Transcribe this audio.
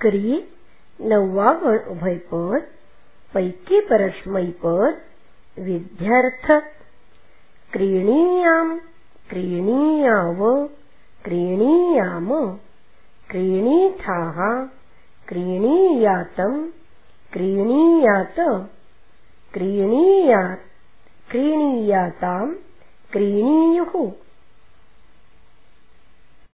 क्री नववावण उभयपद पैकी परस्मैपद विध्यर्थ क्रीणीयाम क्रीणीयाव क्रीणीयाम क्रीणीथाः क्रीणीयातम क्रीणीयात क्रीणीयात क्रीणीयाताम क्रीणीयुः